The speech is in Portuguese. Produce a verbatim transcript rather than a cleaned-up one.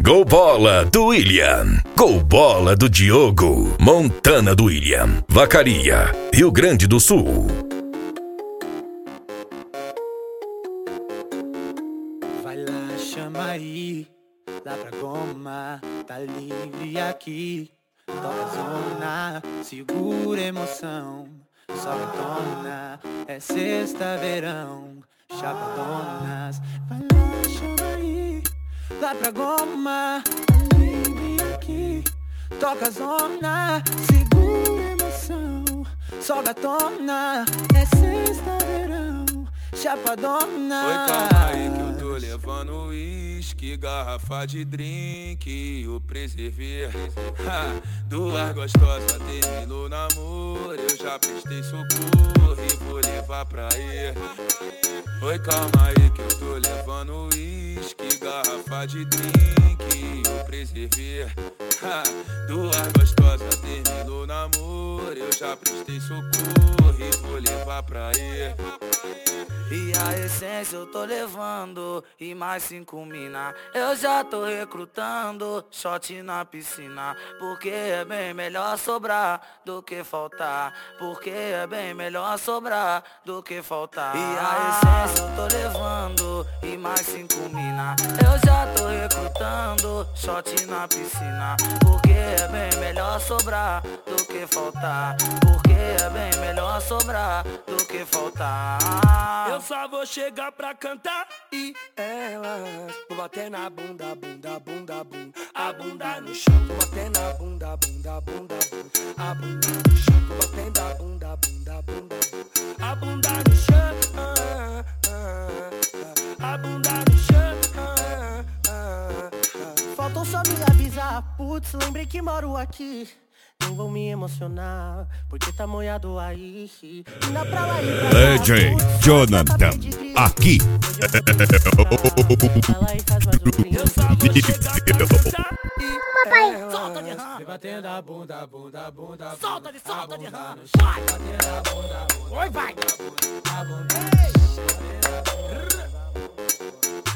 Gol Bola do William. Gol Bola do Diogo. Montana do William. Vacaria, Rio Grande do Sul. Vai lá, chama aí, lá pra Goma, tá livre aqui. Toca a zona, segura a emoção, sobe a tona, é sexta, verão, chapadonas. Vai lá, chama aí, lá pra Goma, tá livre aqui. Toca a zona, segura a emoção, sobe a tona, é sexta, verão, chapadona. Oi, calma aí que eu tô levando uísque, garrafa de drink, o preserver. Ha, duas gostosas terminou o namoro, eu já prestei socorro e vou levar pra ir. Oi, calma aí que eu tô levando uísque, garrafa de drink, o preserver. Ha, duas gostosas terminou o namoro, eu já prestei socorro e vou levar pra ir. E a essência eu tô levando, e mais cinco mina eu já tô recrutando. Shot na piscina, porque é bem melhor sobrar do que faltar. Porque é bem melhor sobrar do que faltar. E a essência eu tô levando, e mais cinco mina eu já tô recrutando. Shot na piscina, porque é bem melhor sobrar do que faltar. Porque é bem melhor sobrar do que faltar. Eu só vou chegar pra cantar e elas vou bater na bunda, bunda, bunda, bunda, a bunda no chão. Vou bater na bunda, bunda, bunda, bunda, a bunda no chão. Vou bater na bunda, bunda, bunda, bunda, a bunda no chão. Ah, ah, ah, a bunda no chão. Ah, ah, ah. Faltou só me avisar, putz, lembrei que moro aqui. Não vou me emocionar, porque tá molhado aí. Na praia aí pra D J Jonathan, aqui. Eu só vou chegar pra cantar e Papai, solta de rã, batendo a bunda, bunda, bunda. solta de, solta de rã. Vai, batendo a bunda, bunda. Oi, vai. A bunda.